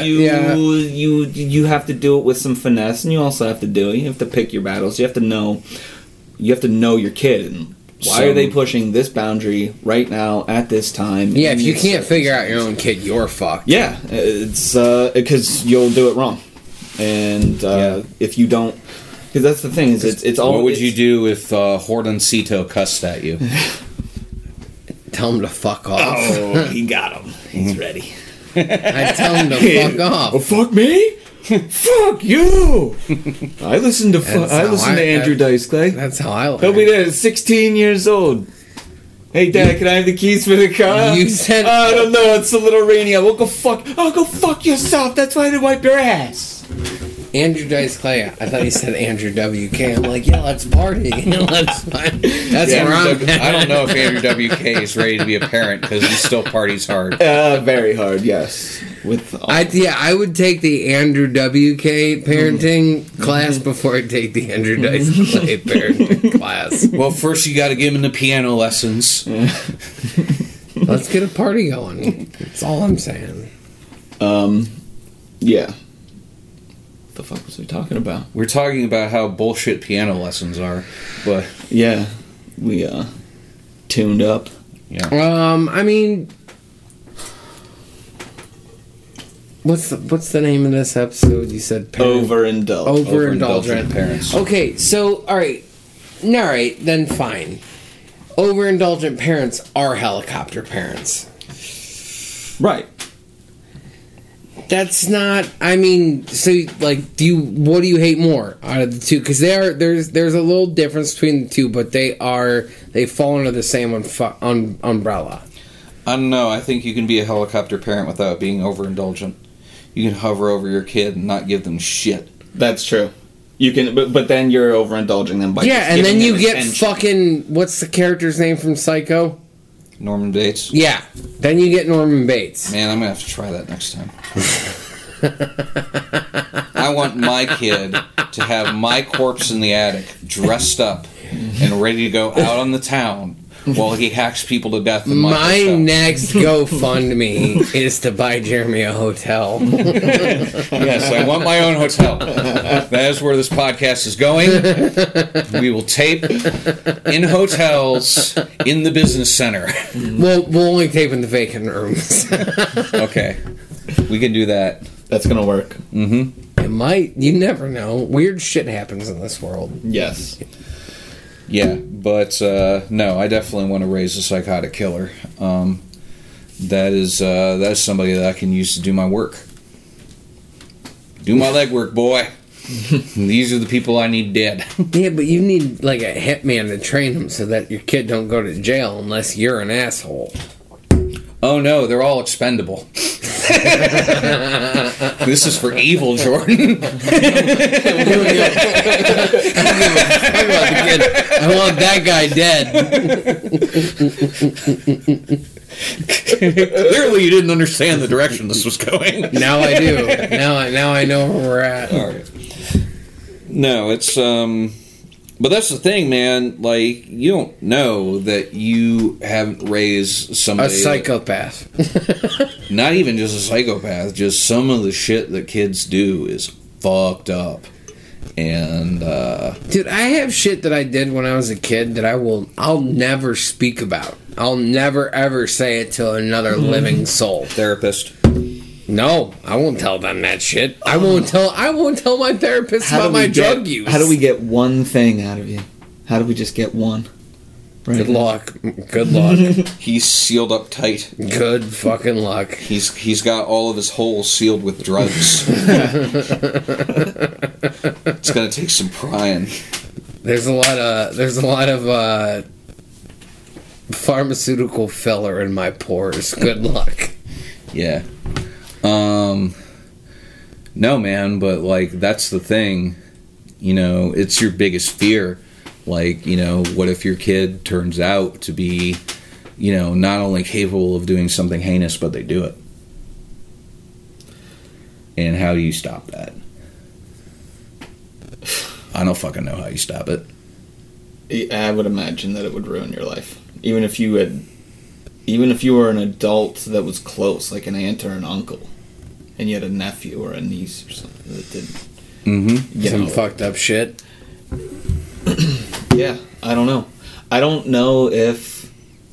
You have to do it with some finesse, and you also have to do it. You have to pick your battles. You have to know your kid and why are they pushing this boundary right now at this time. Yeah, if you can't figure out your own kid, you're fucked. Yeah, it's because you'll do it wrong. And if you don't, because that's the thing, is it's all. What would you do if Hordencito cussed at you? Tell him to fuck off. Oh, he got him. He's ready. I tell him to fuck off. Oh, fuck me? Fuck you! I listen to Andrew Dice Clay. That's how I. He'll be there, 16 years old. Hey, Dad, can I have the keys for the car? You said I don't know. It's a little rainy. Go fuck yourself. That's why I didn't wipe your ass. Andrew Dice Clay. I thought he said Andrew WK. I'm like, yeah, let's party. That's fine. That's where I'm at. I don't know if Andrew WK is ready to be a parent because he still parties hard. Very hard, yes. I would take the Andrew WK parenting class before I take the Andrew Dice Clay parenting class. Well, first you got to give him the piano lessons. Let's get a party going. That's all I'm saying. Yeah. What the fuck was we talking about? We're talking about how bullshit piano lessons are, but yeah, we tuned up. Yeah. I mean, what's the name of this episode? You said overindulgent parents. Okay, so all right, then fine. Overindulgent parents are helicopter parents, right? That's not. I mean, so like, what do you hate more out of the two? Because there's a little difference between the two, but they fall under the same umbrella. I don't know. I think you can be a helicopter parent without being overindulgent. You can hover over your kid and not give them shit. That's true. You can, but then you're overindulging them by and then you get fucking what's the character's name from Psycho? Norman Bates? Yeah. Then you get Norman Bates. Man, I'm going to have to try that next time. I want my kid to have my corpse in the attic, dressed up, and ready to go out on the town while he hacks people to death in my hotel. Next GoFundMe is to buy Jeremy a hotel. Yes, I want my own hotel. That is where this podcast is going. We will tape in hotels in the business center. We'll only tape in the vacant rooms. Okay. We can do that. That's going to work. Mm-hmm. It might. You never know. Weird shit happens in this world. Yes. Yeah, but no, I definitely want to raise a psychotic killer. That is somebody that I can use to do my work. Do my legwork, boy. These are the people I need dead. Yeah, but you need like a hitman to train them so that your kid don't go to jail unless you're an asshole. Oh no, they're all expendable. This is for evil, Jordan. I want that guy dead. Clearly, you didn't understand the direction this was going. Now I do. Now I know where we're at. All right. No, it's but that's the thing, man. Like, you don't know that you haven't raised somebody... A psychopath. Not even just a psychopath. Just some of the shit that kids do is fucked up. And, dude, I have shit that I did when I was a kid that I'll never speak about. I'll never, ever say it to another living soul. Therapist. No, I won't tell them that shit. I won't tell my therapist about my drug use. How do we get one thing out of you? How do we just get one? Right. Good luck. Good luck. He's sealed up tight. Good fucking luck. He's got all of his holes sealed with drugs. It's gonna take some prying. There's a lot of pharmaceutical filler in my pores. Good luck. Yeah. No, man, but, like, that's the thing. You know, it's your biggest fear. Like, you know, what if your kid turns out to be, you know, not only capable of doing something heinous, but they do it? And how do you stop that? I don't fucking know how you stop it. I would imagine that it would ruin your life. Even if you were an adult that was close, like an aunt or an uncle, and you had a nephew or a niece or something that did some fucked up shit. Yeah, I don't know. I don't know if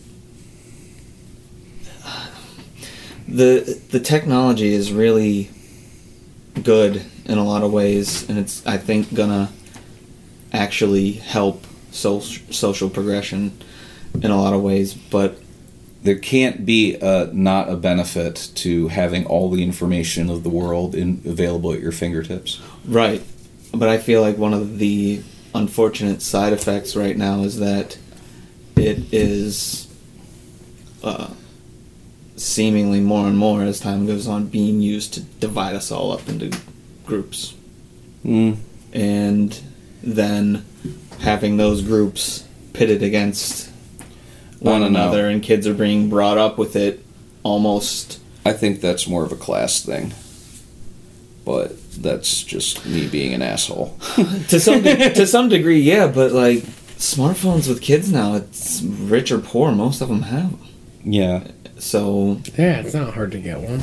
the technology is really good in a lot of ways, and it's, I think, gonna actually help social progression in a lot of ways, but there can't be not a benefit to having all the information of the world available at your fingertips. Right. But I feel like one of the unfortunate side effects right now is that it is seemingly more and more as time goes on being used to divide us all up into groups. And then having those groups pitted against one another, and kids are being brought up with it almost. I think that's more of a class thing, but that's just me being an asshole. to some degree, yeah. But like smartphones with kids now, it's rich or poor. Most of them have them. Yeah. So yeah, it's not hard to get one.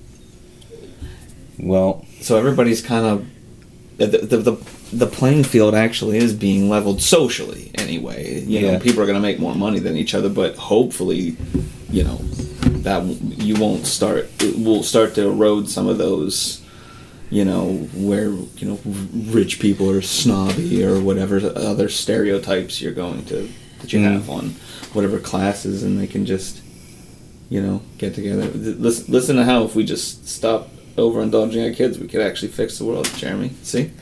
Well, so everybody's kind of the playing field actually is being leveled socially anyway. You know, people are going to make more money than each other, but hopefully, you know, that it will start to erode some of those, you know, where, you know, rich people are snobby or whatever other stereotypes that you have on whatever classes, and they can just, you know, get together. Listen to how if we just stop overindulging our kids, we could actually fix the world, Jeremy. See?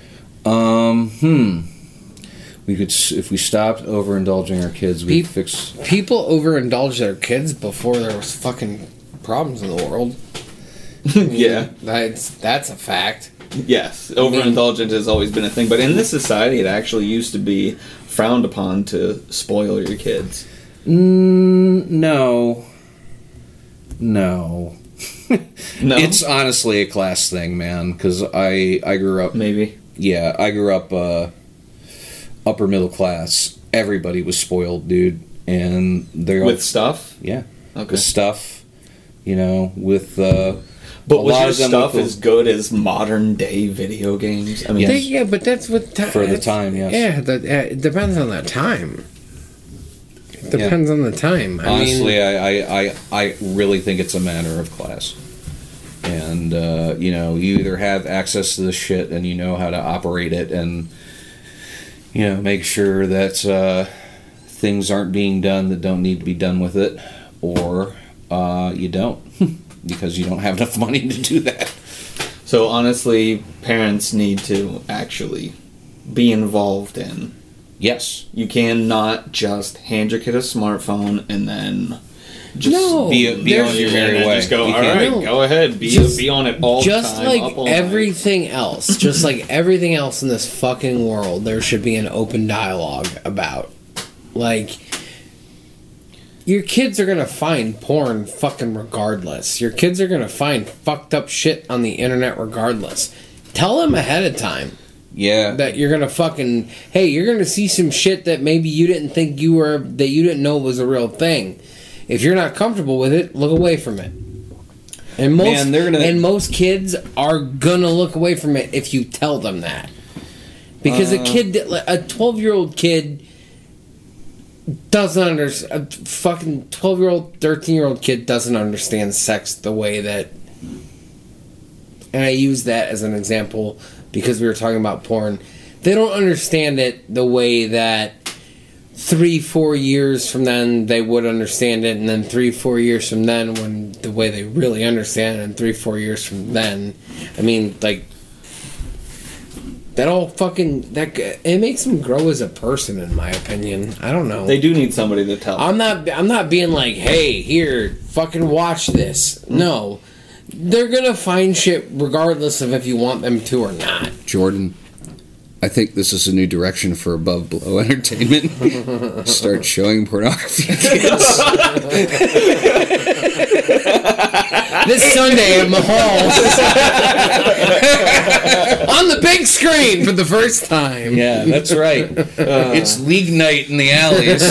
We could, if we stopped overindulging our kids, we could fix. People overindulge their kids before there was fucking problems in the world. Yeah, that's a fact. Yes, overindulgence has always been a thing, but in this society, it actually used to be frowned upon to spoil your kids. No. No. It's honestly a class thing, man, because I grew up... Maybe. Yeah, I grew up upper middle class. Everybody was spoiled, dude. And they're with stuff? Yeah. Okay. With stuff, you know, with... but was your stuff as good as modern day video games? I mean, yeah, but that's what... For the time, yes. Yeah, it depends on the time. It depends on the time. Honestly, I really think it's a matter of class. And, you know, you either have access to this shit and you know how to operate it and, make sure that things aren't being done that don't need to be done with it, or you don't, because you don't have enough money to do that. So honestly, parents need to actually be involved in. Yes. You cannot just hand your kid a smartphone and then just be on your merry way. Just go, all right, go ahead, be on it all the time. Just like everything else, just like everything else in this fucking world, there should be an open dialogue about. Like, your kids are gonna find porn fucking regardless. Your kids are gonna find fucked up shit on the internet regardless. Tell them ahead of time. Yeah. That you're gonna fucking, hey, you're gonna see some shit that maybe you didn't think that you didn't know was a real thing. If you're not comfortable with it, look away from it. And most kids are gonna look away from it if you tell them that. Because a 12-year-old kid doesn't understand. A fucking 12-year-old, 13-year-old kid doesn't understand sex the way that. And I use that as an example because we were talking about porn. They don't understand it the way that 3-4 years from then they would understand it, and then 3-4 years from then when the way they really understand it, and 3-4 years from then, I mean, like, that all fucking, it makes them grow as a person, in my opinion. I don't know. They do need somebody to tell them. I'm not being like, hey, here, fucking watch this. No. They're gonna find shit regardless of if you want them to or not. Jordan, I think this is a new direction for Above Below Entertainment. Start showing pornography to kids. This Sunday at Mahal. On the big screen for the first time. Yeah, that's right. It's league night in the alleys.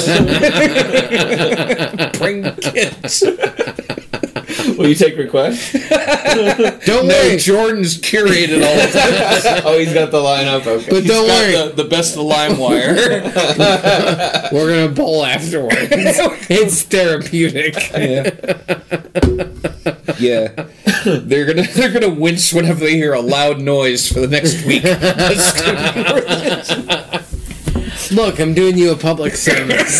Bring the kids. Will you take requests? Don't worry. Jordan's curated all the time. Oh, he's got the lineup. Okay. But don't worry. The best of LimeWire. We're gonna bowl afterwards. It's therapeutic. Yeah. They're gonna wince whenever they hear a loud noise for the next week. Look, I'm doing you a public service.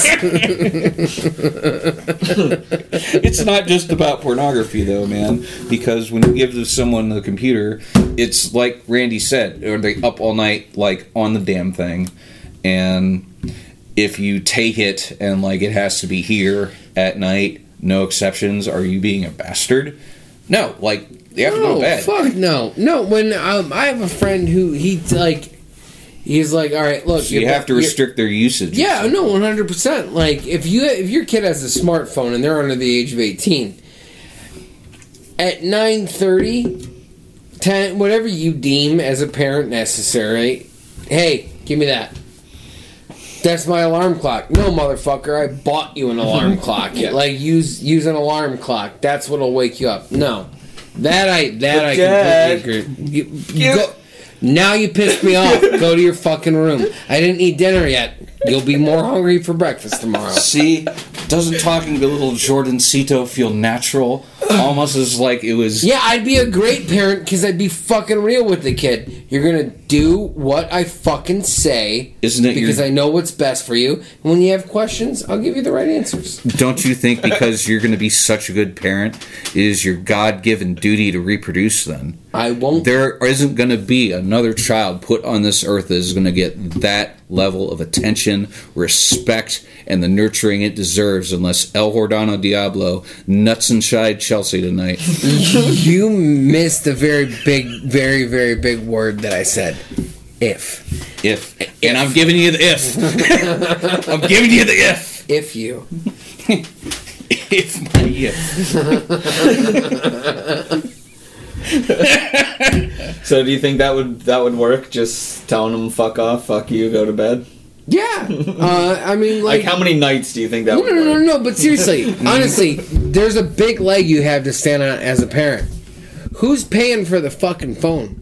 It's not just about pornography, though, man. Because when you give someone the computer, it's like Randy said, are they up all night, like, on the damn thing? And if you take it and, like, it has to be here at night, no exceptions, are you being a bastard? No, like, you have to go to bed. Fuck no. No, when I have a friend who, he's like, all right, look. So you have to restrict their usage. Yeah, no, 100%. Like, if your kid has a smartphone and they're under the age of 18, at 9:30, 10, whatever you deem as a parent necessary, hey, give me that. That's my alarm clock. No, motherfucker, I bought you an alarm clock. Yeah. Like, use an alarm clock. That's what'll wake you up. No. That I completely agree. Go. Now you pissed me off. Go to your fucking room. I didn't eat dinner yet. You'll be more hungry for breakfast tomorrow. See? Doesn't talking to little Jordancito feel natural? Almost as like it was... Yeah, I'd be a great parent because I'd be fucking real with the kid. You're going to do what I fucking say. Isn't it because I know what's best for you. And when you have questions, I'll give you the right answers. Don't you think because you're going to be such a good parent, it is your God-given duty to reproduce then? I won't. There isn't going to be another child put on this earth that is going to get that level of attention, respect, and the nurturing it deserves unless El Jordano Diablo nuts and shied Chelsea tonight. You missed a very big, very, very big word that I said. If. And I'm giving you the if. I'm giving you the if. If you. If my if. So do you think that would work? Just telling them fuck off, fuck you, go to bed? Yeah. I mean, like how many nights do you think that would work? No, but seriously, honestly, there's a big leg you have to stand on as a parent. Who's paying for the fucking phone?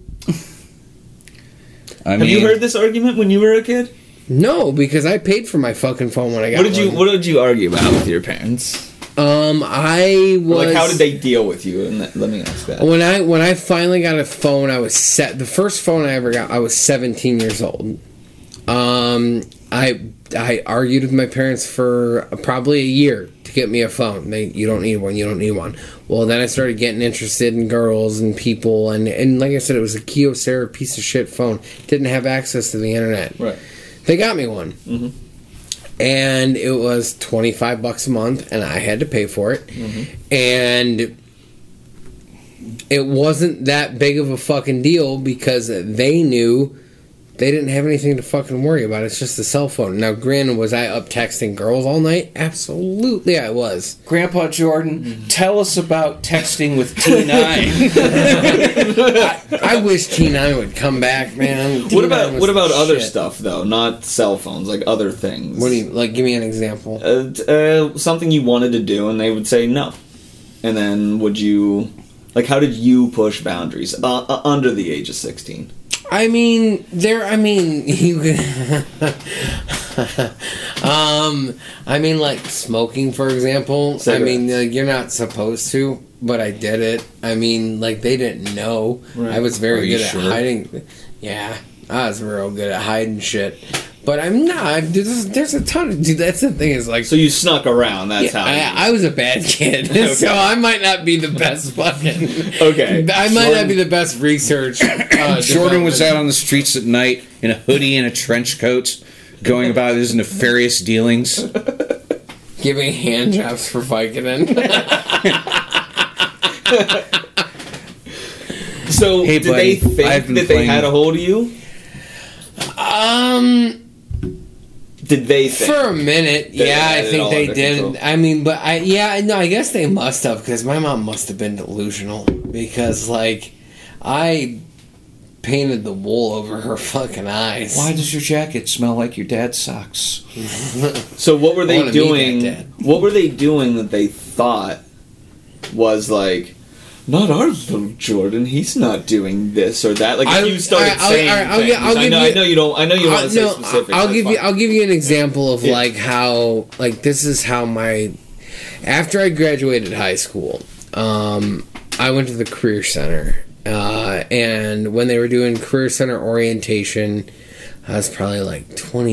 Have you heard this argument when you were a kid? No, because I paid for my fucking phone when I got What did you argue about with your parents? I was like, how did they deal with you? And let me ask that. When I finally got a phone, I was the first phone I ever got, I was 17 years old. I argued with my parents for probably a year to get me a phone. You don't need one. You don't need one. Well, then I started getting interested in girls and people, and like I said, it was a Kyocera piece of shit phone. Didn't have access to the internet. Right. They got me one. Mm-hmm. And it was $25 a month, and I had to pay for it. Mm-hmm. And it wasn't that big of a fucking deal because they knew they didn't have anything to fucking worry about. It's just a cell phone. Now, granted, was I up texting girls all night? Absolutely I was. Grandpa Jordan, tell us about texting with T9. I wish T9 would come back, man. What about other stuff, though? Not cell phones, like other things. What do you, like, give me an example. Something you wanted to do, and they would say no. And then would you... Like, how did you push boundaries under the age of 16? I mean, you could... I mean, like, smoking, for example. Cigarettes. I mean, like, you're not supposed to, but I did it. I mean, like, they didn't know. Right. I was very good at hiding. Yeah, I was real good at hiding shit. But I'm not. There's a ton of... Dude, that's the thing is, like... So you snuck around, that's how... I was a bad kid, okay. So I might not be the best fucking... Okay. I might not be the best research. Jordan was out on the streets at night in a hoodie and a trench coat, going about his nefarious dealings. Giving hand jobs for Vicodin. So, hey, did they think that they had a hold of you? Did they think? For a minute, yeah, I think they did. Control. I mean, but I guess they must have, because my mom must have been delusional, because, like, I painted the wool over her fucking eyes. Why does your jacket smell like your dad's socks? So what were they doing? What were they doing that they thought was like, not our little Jordan, he's not doing this or that. Like, if you started saying things. I know you don't want to say specifics. I'll give you an example of like how, like, this is how after I graduated high school, I went to the Career Center, and when they were doing Career Center orientation, I was probably like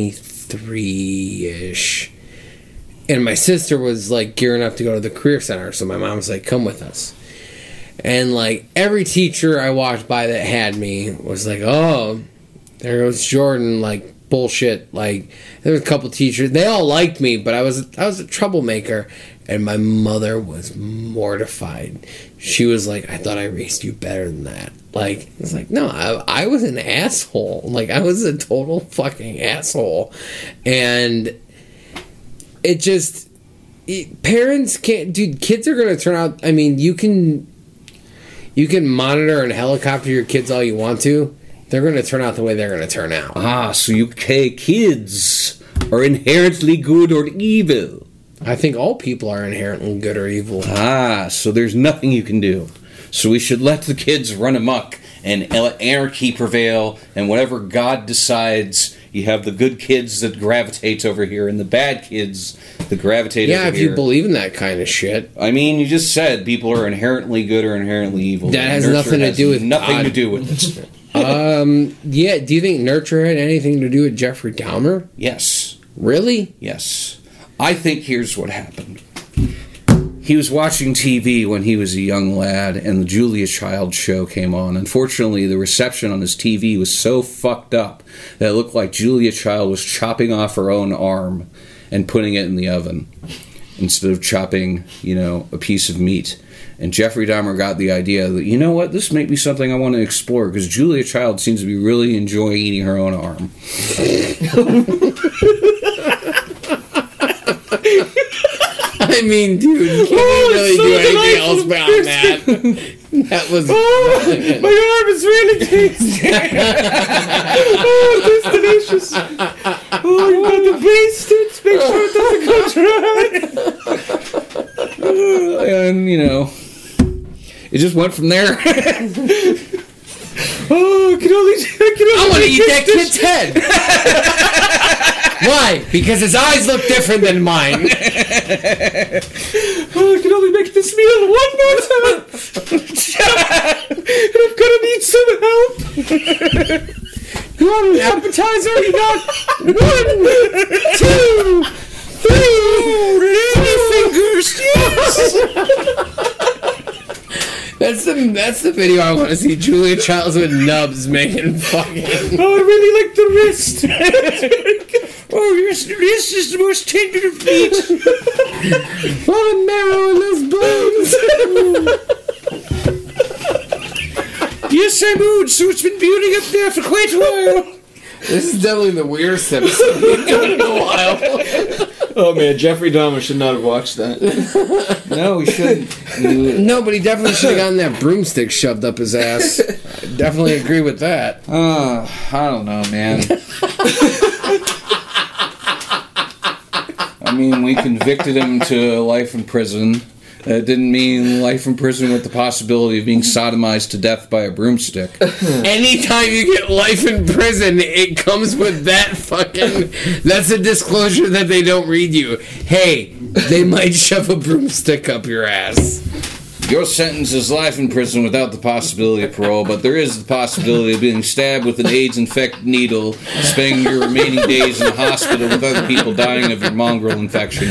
23-ish, and my sister was like gearing up to go to the Career Center, so my mom was like, come with us. And, like, every teacher I walked by that had me was like, oh, there goes Jordan, like, bullshit. Like, there was a couple teachers. They all liked me, but I was a troublemaker. And my mother was mortified. She was like, I thought I raised you better than that. Like, it's like, no, I was an asshole. Like, I was a total fucking asshole. And it just... parents can't... Dude, kids are going to turn out... I mean, you can monitor and helicopter your kids all you want to. They're going to turn out the way they're going to turn out. So kids are inherently good or evil. I think all people are inherently good or evil. So there's nothing you can do. So we should let the kids run amok and let anarchy prevail, and whatever God decides, you have the good kids that gravitate over here and the bad kids that gravitate over here. Yeah, if you believe in that kind of shit. I mean, you just said people are inherently good or inherently evil. That has nothing to do with nothing God. to do with this. Yeah, do you think nurture had anything to do with Jeffrey Dahmer? Yes. Really? Yes. I think here's what happened. He was watching TV when he was a young lad, and the Julia Child show came on. Unfortunately, the reception on his TV was so fucked up that it looked like Julia Child was chopping off her own arm and putting it in the oven instead of chopping, a piece of meat. And Jeffrey Dahmer got the idea that, you know what, this may be something I want to explore, because Julia Child seems to be really enjoying eating her own arm. I mean, dude, you can't really do anything else beyond that. That was... my arm is really tasty. It's delicious. You got the base, dude. Make sure it doesn't go dry. And, it just went from there. I want to eat that kid's head. Why? Because his eyes look different than mine. I can only make this meal one more time. And I'm gonna need some help. You want an appetizer? You got 1, 2, 3 fingers. That's the video I want to see. Julia Childs with nubs making fucking. Oh, I really like the wrist. Oh, your wrist is the most tender of meat. A lot of marrow in those bones. Yes, I moved, so it's been building up there for quite a while. This is definitely the weirdest episode we've done in a while. Oh man, Jeffrey Dahmer should not have watched that. No, he shouldn't. No, but he definitely should have gotten that broomstick shoved up his ass. I definitely agree with that. I don't know, man. I mean, we convicted him to life in prison. That didn't mean life in prison with the possibility of being sodomized to death by a broomstick. Anytime you get life in prison, it comes with that fucking... That's a disclosure that they don't read you. Hey, they might shove a broomstick up your ass. Your sentence is life in prison without the possibility of parole, but there is the possibility of being stabbed with an AIDS-infected needle, spending your remaining days in the hospital with other people dying of your mongrel infection.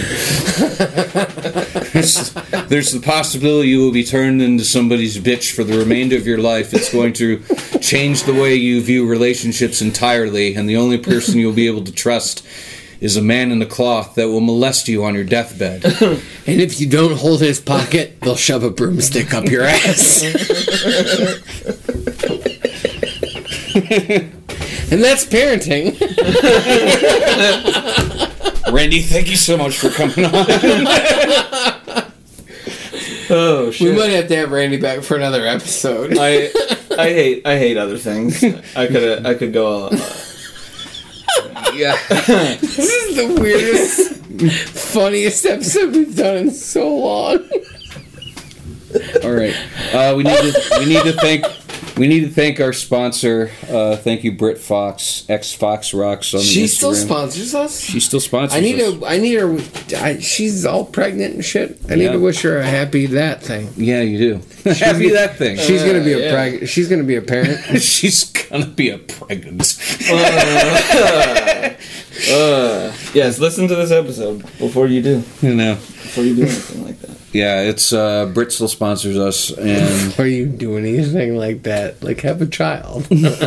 There's the possibility you will be turned into somebody's bitch for the remainder of your life. It's going to change the way you view relationships entirely, and the only person you'll be able to trust is a man in a cloth that will molest you on your deathbed. And if you don't hold his pocket, they'll shove a broomstick up your ass. And that's parenting. Randy, thank you so much for coming on. Oh shit! We might have to have Randy back for another episode. I hate other things. I could go. Yeah. This is the weirdest, funniest episode we've done in so long. All right. We need to thank our sponsor. Thank you, Britt Fox, ex Fox Rocks on She Instagram. still sponsors us. She still sponsors I need us. her. She's all pregnant and shit. I need to wish her a happy that thing. Yeah, you do. Happy that thing. She's gonna be a She's gonna be a parent. She's gonna be a pregnant. Yes, listen to this episode before you do. Before you do anything like that. Yeah, it's Britt still sponsors us, and before you do anything like that, like have a child.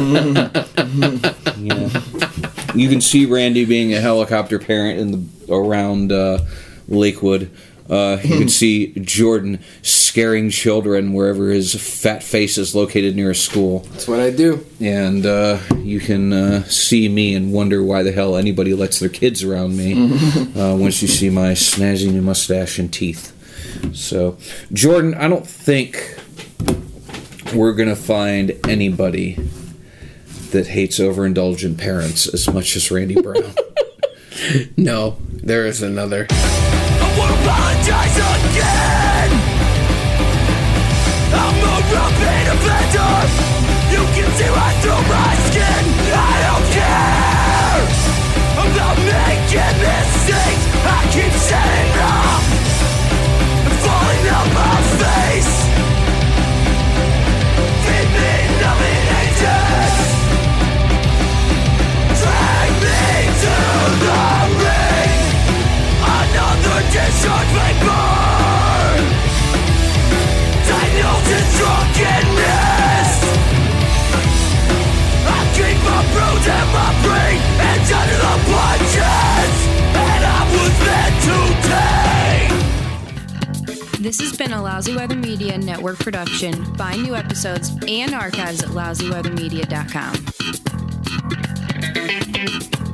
Yeah. You can see Randy being a helicopter parent around Lakewood. You can see Jordan scaring children wherever his fat face is located near a school. That's what I do. And you can see me and wonder why the hell anybody lets their kids around me once you see my snazzy new mustache and teeth. So, Jordan, I don't think we're going to find anybody that hates overindulgent parents as much as Randy Brown. No, there is another. I won't apologize again. I'm a repeat offender. You can see right through my skin. I don't care about making mistakes. I keep setting up and falling on my face. Feed me nothing agents. Drag me to the ring. Another discharge may burn. Diagnosis drunkenness. I keep my bruise and my brain and under the punches. And I was meant to take. This has been a Lousy Weather Media Network production. Find new episodes and archives at lousyweathermedia.com.